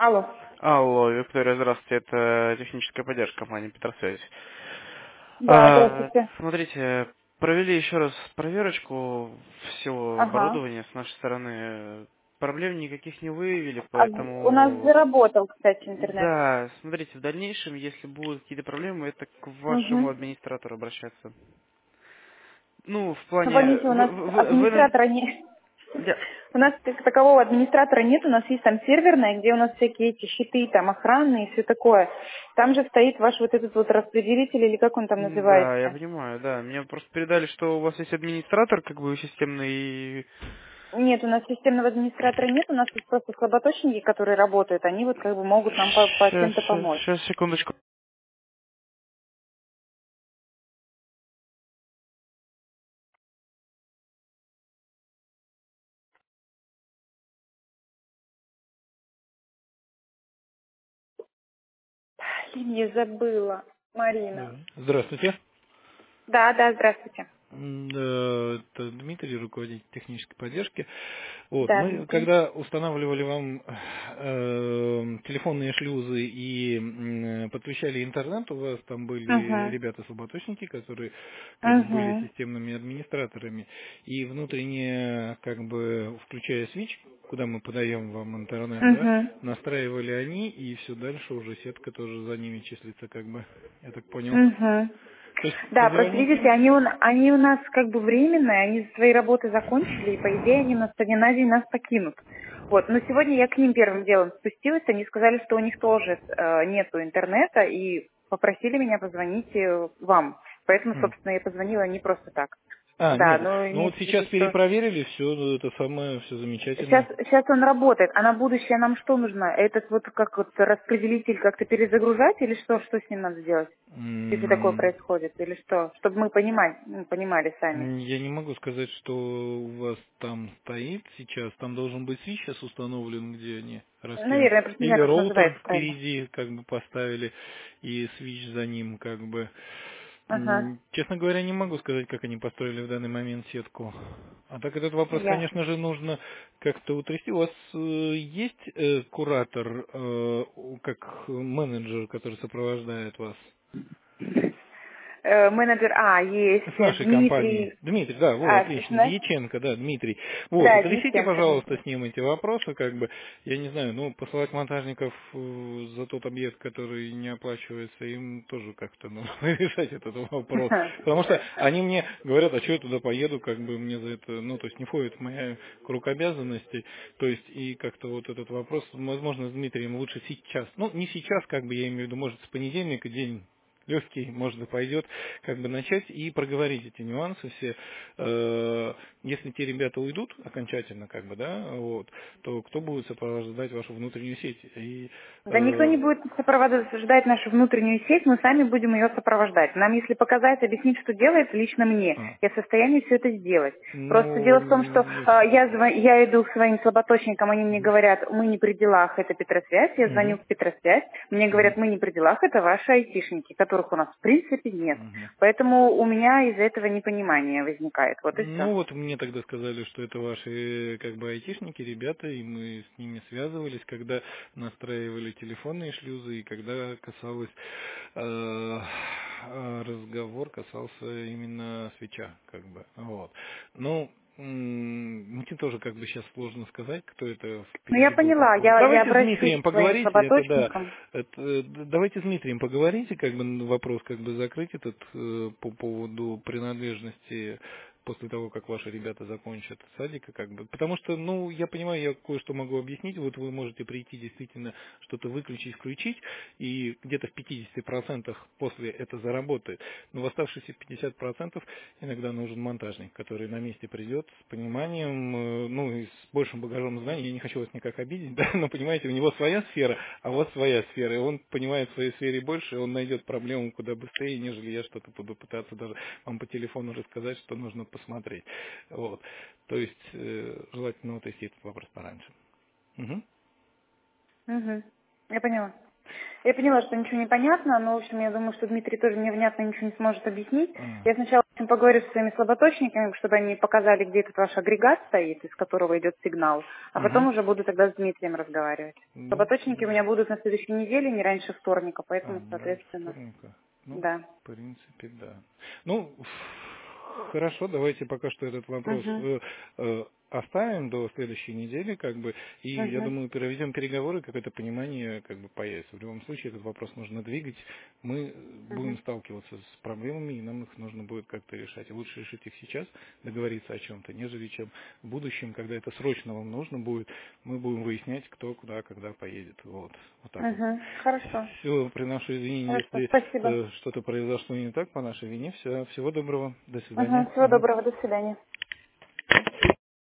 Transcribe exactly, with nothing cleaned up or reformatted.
Алло. Алло, Виктория, здравствуйте, это техническая поддержка компании Петросвязь. Да, А, здравствуйте. смотрите, провели еще раз проверочку всего Ага. оборудования с нашей стороны. Проблем никаких не выявили, А в- у нас поэтому... заработал, кстати, интернет. Да, смотрите, в дальнейшем, если будут какие-то проблемы, это к вашему Угу. администратору обращаться. Ну, в Ну, плане... поймите, у Вы, нас вы- вы нам... администратора не... Я- У нас как такового администратора нет, у нас есть там серверная, где у нас всякие эти щиты, там охранные и все такое. Там же стоит ваш вот этот вот распределитель, или как он там Да, я называется. понимаю, да. Мне просто передали, что у вас есть администратор, как бы системный. Нет, у нас системного администратора нет, у нас есть просто слаботочники, которые работают, они вот как бы могут нам по, по Сейчас, чем-то помочь. сейчас, секундочку. Блин, я забыла. Да. Марина. Здравствуйте. Да, да, здравствуйте. М, э, Это Дмитрий, руководитель технической поддержки. Вот, Да, мы Дмитрий. когда устанавливали вам э, телефонные шлюзы и м, подключали интернет, у вас там были Угу. ребята-слаботочники, которые как бы были Угу. системными администраторами. И внутренне, как бы включая свич, куда мы подаем вам интернет, да, Угу. настраивали они, и все дальше уже сетка тоже за ними числится, как бы, я так понял. Угу. То есть Да, просто видите, позвоните. они у, на- они у нас как бы временные, они свои работы закончили, и по идее они на день на день нас покинут. Вот, но сегодня я к ним первым делом спустилась, они сказали, что у них тоже э, нету интернета, и попросили меня позвонить э, вам. Поэтому, М. собственно, я позвонила не просто так. А, Да, нет, но ну вот имеется в виду, сейчас что перепроверили, все, это самое, все сейчас, замечательно. сейчас он работает, а на будущее нам что нужно? Этот вот как вот распределитель как-то перезагружать или что? Что с ним надо делать? Если такое М, происходит, или что? Чтобы мы понимали, ну, понимали сами. Я не могу сказать, что у вас там стоит сейчас, там должен быть свич сейчас установлен, где они растянуты. Наверное, я просто не Или знаю, как роутер называется правильно. впереди как бы поставили и свич за ним как бы. Ага, М, Честно говоря, не могу сказать, как они построили в данный момент сетку. А так этот вопрос, ясно. конечно же, нужно как-то утрясти. У вас э, есть э, куратор, э, у- как менеджер, который сопровождает вас? Э, менеджер, а, есть, С э, нашей компании. Дмитрий, Дмитрий, да, вот, а, с отлично. нас, Дьяченко, да, Дмитрий. Вот, да, утрясите, Дьяченко пожалуйста, Дмитрий. с ним эти вопросы, как бы, я не знаю, ну, посылать монтажников э, за тот объект, который не оплачивается, им тоже как-то нужно решать этот вопрос. Потому что они мне говорят, а что я туда поеду, как бы мне за это, ну, то есть не входит в мои круг обязанностей, то есть и как-то вот этот вопрос, возможно, с Дмитрием лучше сейчас, ну, не сейчас, как бы, я имею в виду, может, с понедельника день легкий, может быть, пойдет, как бы начать и проговорить эти нюансы все. Э, Если те ребята уйдут окончательно, как бы, да, вот, то кто будет сопровождать вашу внутреннюю сеть? И, Да никто не э, будет сопровождать нашу внутреннюю сеть, мы сами будем ее сопровождать. Нам, если показать, объяснить, что делать, лично мне, а, я в состоянии все это сделать. Просто дело в том, что ну, э, я, зв- я иду к своим слаботочникам, они мне говорят, мы не при делах, это Петросвязь, я звоню мгм, в Петросвязь, мне говорят, мгм, мы не при делах, это ваши айтишники, которых у нас в принципе нет. мгм. Поэтому у меня из-за этого непонимание возникает. Вот и все. Ну вот мне тогда сказали, что это ваши э, как бы айтишники, ребята, и мы с ними связывались, когда настраивали телефонные шлюзы и когда касалось э, э, разговор касался именно свеча, как бы. Вот. Ну, м, мне тоже как бы сейчас сложно сказать, кто это Ну я впереди был. поняла, я, я Давайте с обращусь Дмитрием к своим поговорите, это да. слаботочникам. Это, э, д- давайте с Дмитрием поговорите, как бы н- вопрос как бы закрыть этот э, по поводу принадлежности после того, как ваши ребята закончат садика, как бы. Потому что, ну, я понимаю, я кое-что могу объяснить, вот вы можете прийти действительно что-то выключить, включить, и где-то в пятидесяти процентах после это заработает. Но в оставшиеся пятьдесят процентов иногда нужен монтажник, который на месте придет с пониманием, э, ну, и с большим багажом знаний. Я не хочу вас никак обидеть, да, но понимаете, у него своя сфера, а у вас своя сфера, и он понимает в своей сфере больше, и он найдет проблему куда быстрее, нежели я что-то буду пытаться даже вам по телефону рассказать, что нужно посмотреть. Вот. То есть, э, желательно уточнить этот вопрос пораньше. Мгм. Угу. Я поняла. Я поняла, что ничего не понятно, но, в общем, я думаю, что Дмитрий тоже мне внятно ничего не сможет объяснить. А. Я сначала Поговорю со своими слаботочниками, чтобы они показали, где этот ваш агрегат стоит, из которого идет сигнал, а потом Угу. уже буду тогда с Дмитрием разговаривать. Ну, Слаботочники у меня будут на следующей неделе, не раньше вторника, а, поэтому, не раньше соответственно, вторника. Ну, да. в принципе, да. Ну, хорошо, давайте пока что этот вопрос Угу. э, э, оставим до следующей недели, как бы, и я Угу. думаю, проведем переговоры, какое-то понимание как бы появится. В любом случае этот вопрос нужно двигать. Мы будем Угу. сталкиваться с проблемами, и нам их нужно будет как-то решать. И лучше решить их сейчас, договориться о чем-то, нежели чем в будущем, когда это срочно вам нужно будет, мы будем выяснять, кто куда, когда поедет. Вот, вот так вот. Угу. Хорошо. Все, приношу извинения, Хорошо, если спасибо. э, что-то произошло не так по нашей вине. Все, всего доброго, до свидания. Угу. Всего Мгм. доброго, до свидания.